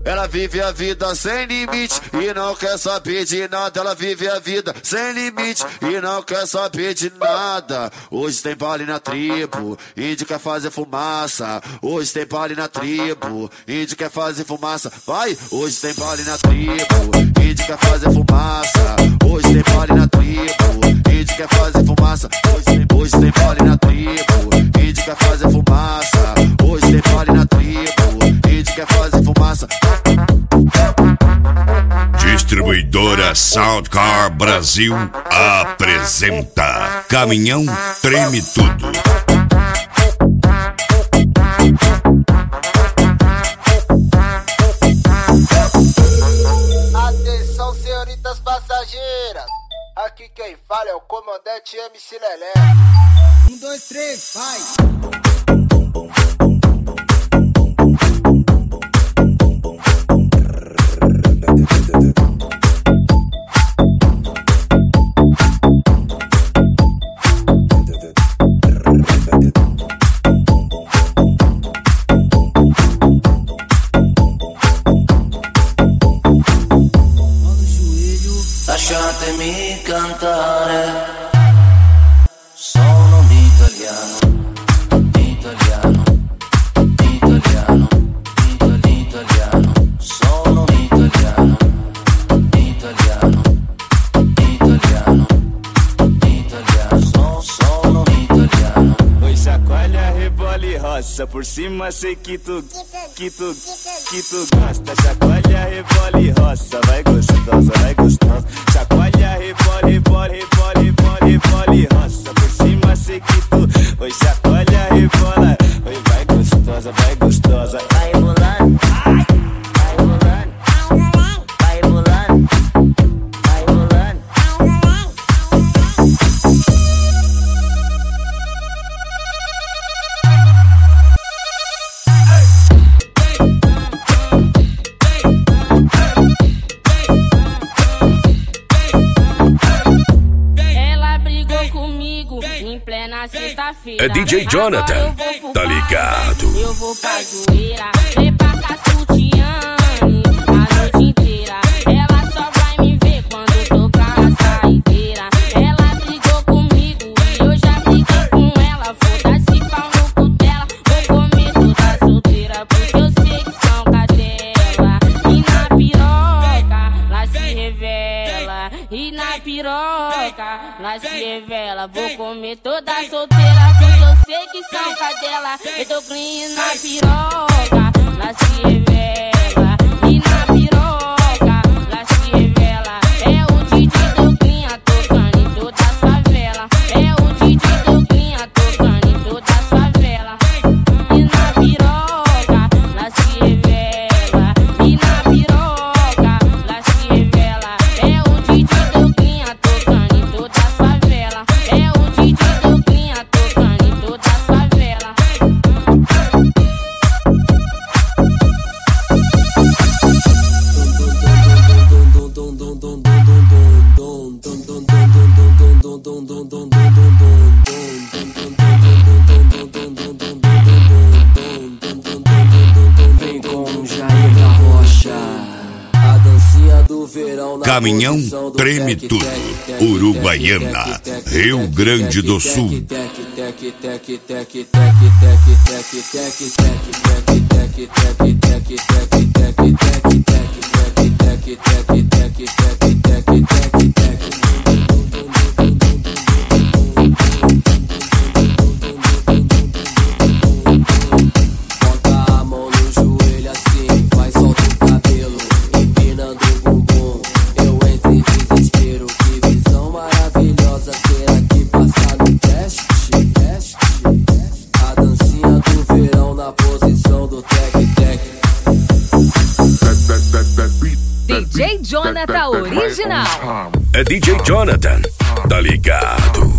Ela vive a vida sem limite e não quer saber de nada. Ela vive a vida sem limite e não quer saber de nada. Hoje tem baile na tribo, índio quer fazer fumaça. Hoje tem baile na tribo, índio quer fazer fumaça. Vai! Hoje tem baile na tribo, índio quer fazer fumaça. Hoje tem baile na tribo, índio quer fazer fumaça. Hoje tem baile na tribo, índio quer fazer fumaça. Hoje tem baile na tribo, índio quer fazer fumaça. Distribuidora Soundcar Brasil apresenta Caminhão Treme Tudo. Atenção, senhoritas passageiras, aqui quem fala é o comandante MC Lelé. 1, 2, 3, vai! Lasciatemi cantare, sono italiano, italiano, italiano, italiano, sono italiano, italiano, italiano, italiano, sono italiano. Oi, chacoalha, rebola e roça, por cima sei que tu gosta. Chacoalha, rebola e roça, vai gostosa, vai gostosa. Chacoalha, rebola, rebola, rebola, rebola, rebola e roça, por cima sei que tu. Oi, chacoalha, rebola, oi, vai gostosa, vai gostosa. Vai bolando, vai bolando, vai bolando, vai bolando. É DJ Jonathan, tá ligado? Eu vou pra zoeira, vem pra Cascutiane a noite inteira. Ela só vai me ver quando tocar a saideira. Ela brigou comigo e eu já briguei com ela. Foda-se pau no cu dela, vou comer toda solteira, porque eu sei que são cadela. E na piroca, lá se revela. E na piroca, lá se revela. Vou comer toda solteira, porque eu sei que são cadela. Eu tô clean na piroca, lá se revela. E na piroca, lá se revela. É o DJ do clean tocando em toda a favela. É o DJ do clean tocando em toda a favela. E na piroca, lá se revela. E na piroca, lá se revela. É o DJ do clean tocando em toda a favela. É o DJ do clean tocando em toda a favela. Vem com Jair da Rocha, a dancinha do verão na Caminhão posição do Treme tec, Tudo, tec, tec, Uruguaiana, tec, tec, Rio tec, Grande do tec, Sul. tec, tec, tec, tec, tec, tec, tec, tec, tec, bota a mão no joelho assim, vai solta o cabelo, empinando o bumbum. Eu entro em desespero, que visão maravilhosa. Será que passa no teste? A dancinha do verão na posição do tec-tec. DJ Jonathan original. É DJ Jonathan, tá ligado?